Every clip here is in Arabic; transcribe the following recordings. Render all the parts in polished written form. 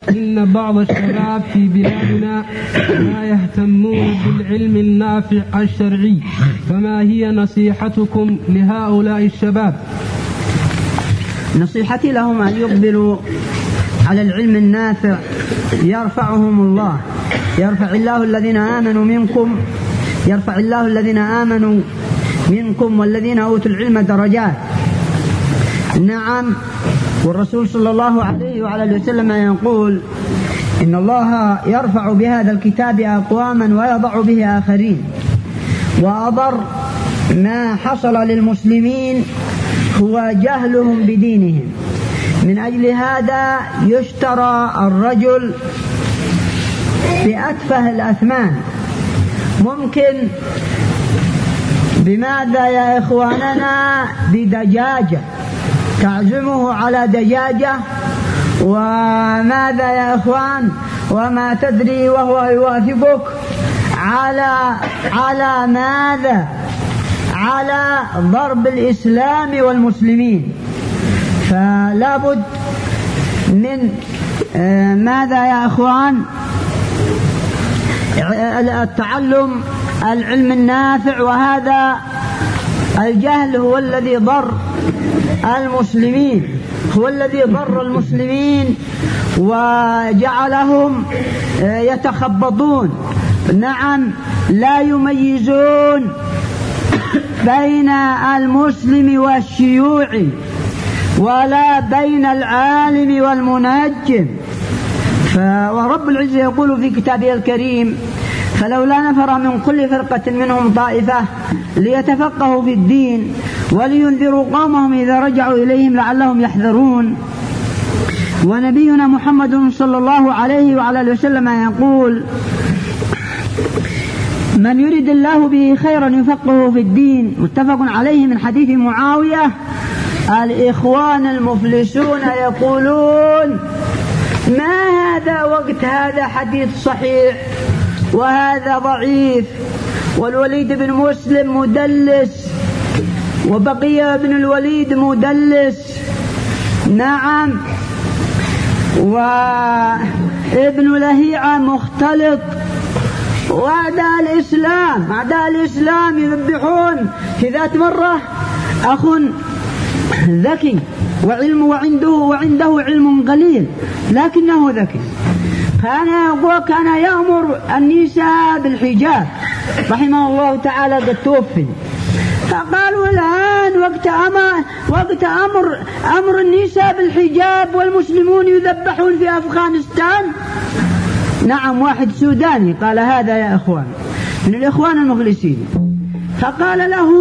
إن بعض الشباب في بلادنا لا يهتمون بالعلم النافع الشرعي، فما هي نصيحتكم لهؤلاء الشباب؟ نصيحتي لهم أن يقبلوا على العلم النافع يرفعهم الله، يرفع الله الذين آمنوا منكم والذين أوتوا العلم درجات. نعم، والرسول صلى الله عليه وعلى وسلم يقول إن الله يرفع بهذا الكتاب أقواما ويضع به آخرين، وأضر ما حصل للمسلمين هو جهلهم بدينهم. من أجل هذا يشترى الرجل بأتفه الأثمان. ممكن بماذا يا إخواننا؟ بدجاجة، تعزمه على دجاجة، وماذا يا إخوان؟ وما تدري وهو يوافقك على ماذا؟ على ضرب الإسلام والمسلمين. فلا بد من ماذا يا أخوان؟ التعلم العلم النافع، وهذا الجهل هو الذي ضر المسلمين وجعلهم يتخبطون. نعم، لا يميزون بين المسلم والشيوعي ولا بين العالم والمنجم. ورب العزة يقول في كتابه الكريم: فلولا نفر من كل فرقة منهم طائفة ليتفقهوا في الدين ولينذروا قومهم إذا رجعوا إليهم لعلهم يحذرون. ونبينا محمد صلى الله عليه وعلى وسلم يقول: من يريد الله به خيرا يفقهه في الدين. متفق عليه من حديث معاوية. الإخوان المفلسون يقولون: ما هذا وقت هذا حديث صحيح وهذا ضعيف، والوليد بن مسلم مدلس وبقية بن الوليد مدلس. نعم، وابن لهيعة مختلط. وأعداء الإسلام يذبحون. في ذات مرة أخ ذكي وعنده علم قليل لكنه ذكي، كان يأمر النساء بالحجاب، رحمه الله تعالى، قد توفي. فقالوا الآن وقت أمر النساء بالحجاب والمسلمون يذبحون في أفغانستان. نعم، واحد سوداني قال هذا يا إخوان، من الإخوان المخلصين. فقال له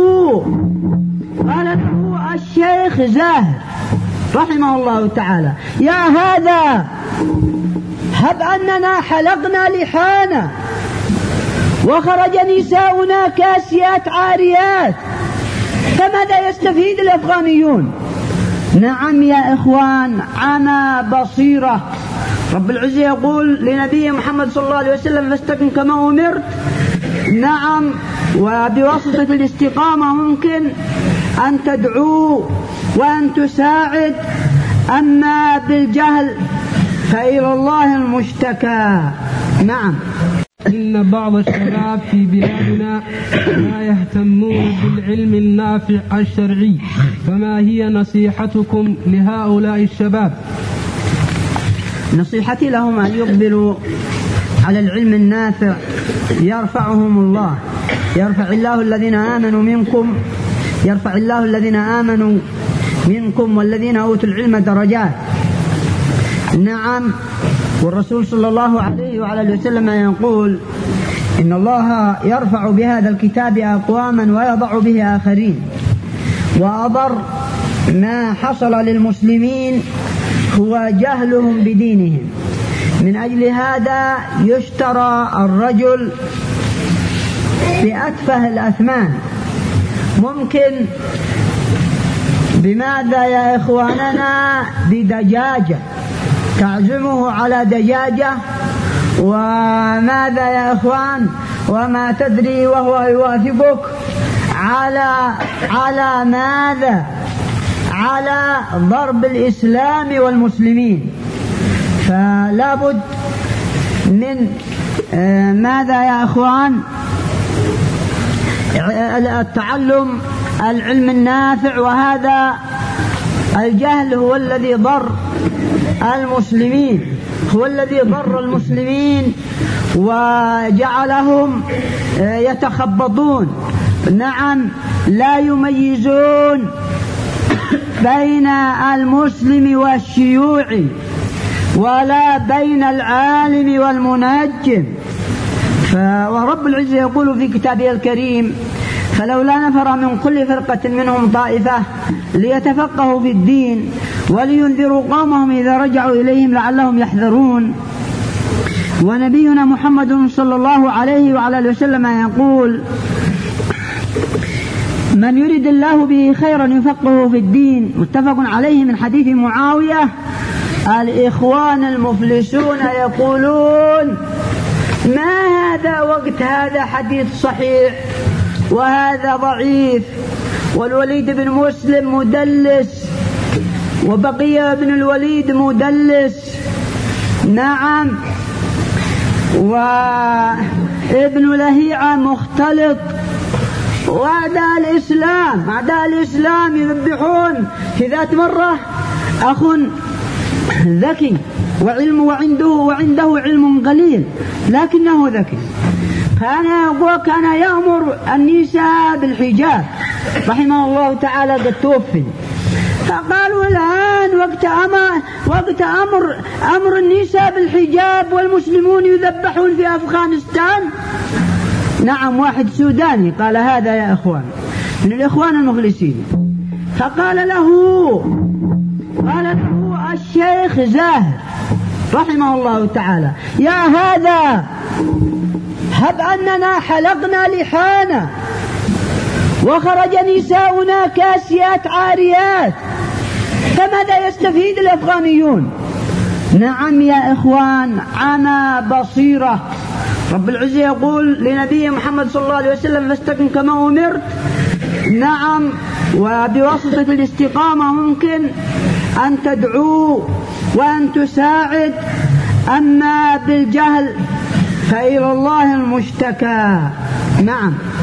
الشيخ زاهر رحمه الله تعالى: يا هذا، هب أننا حلقنا لحانا وخرج نساؤنا كاسيات عاريات، فماذا يستفيد الأفغانيون؟ نعم يا إخوان، عمى بصيرة. رب العزة يقول لنبي محمد صلى الله عليه وسلم: فاستقم كما أمرت. نعم، وبواسطة الاستقامة ممكن أن تدعو وأن تساعد، أما بالجهل فإلى الله المشتكى. نعم. إن بعض الشباب في بلادنا لا يهتمون بالعلم النافع الشرعي، فما هي نصيحتكم لهؤلاء الشباب؟ نصيحتي لهم أن يقبلوا على العلم النافع يرفعهم الله، يرفع الله الذين آمنوا منكم والذين أوتوا العلم درجات. نعم، والرسول صلى الله عليه وعلى وسلم يقول إن الله يرفع بهذا الكتاب أقواما ويضع به آخرين، وأضر ما حصل للمسلمين هو جهلهم بدينهم. من أجل هذا يشترى الرجل بأتفه الأثمان. ممكن بماذا يا إخواننا؟ بدجاجة، تعزمه على دجاجة، وماذا يا إخوان؟ وما تدري وهو يوافقك على ماذا؟ على ضرب الإسلام والمسلمين. فلا بد من ماذا يا أخوان؟ التعلم العلم النافع. وهذا الجهل هو الذي ضر المسلمين، هو الذي ضر المسلمين وجعلهم يتخبطون. نعم، لا يميزون بين المسلم والشيوعي ولا بين العالم والمنجم. ورب العزة يقول في كتابه الكريم: فلولا نفر من كل فرقة منهم طائفة ليتفقهوا في الدين ولينذروا قومهم إذا رجعوا إليهم لعلهم يحذرون. ونبينا محمد صلى الله عليه وعلى آله وسلم يقول: من يريد الله به خيرا يفقهه في الدين. متفق عليه من حديث معاوية. الإخوان المفلسون يقولون: ما هذا وقت هذا حديث صحيح وهذا ضعيف، والوليد بن مسلم مدلس وبقية بن الوليد مدلس، نعم، وابن لهيعة مختلط، وأعداء الإسلام يذبحون. في ذات مرة أخ ذكي وعنده علم قليل لكنه ذكي، كان يأمر النساء بالحجاب، رحمه الله تعالى قد توفي. فقالوا الآن وقت أمر النساء بالحجاب والمسلمون يذبحون في أفغانستان. نعم، واحد سوداني قال هذا يا أخوان، من الإخوان المخلصين. فقال له الشيخ زاهر رحمه الله تعالى: يا هذا، هب أننا حلقنا لحانا وخرج نساؤنا كاسيات عاريات، فماذا يستفيد الأفغانيون؟ نعم يا إخوان، عمى بصيرة. رب العزة يقول لنبي محمد صلى الله عليه وسلم: فاستقم كما أمرت. نعم، وبواسطة الاستقامة ممكن أن تدعو وأن تساعد، أما بالجهل فإلى الله المشتكى. نعم.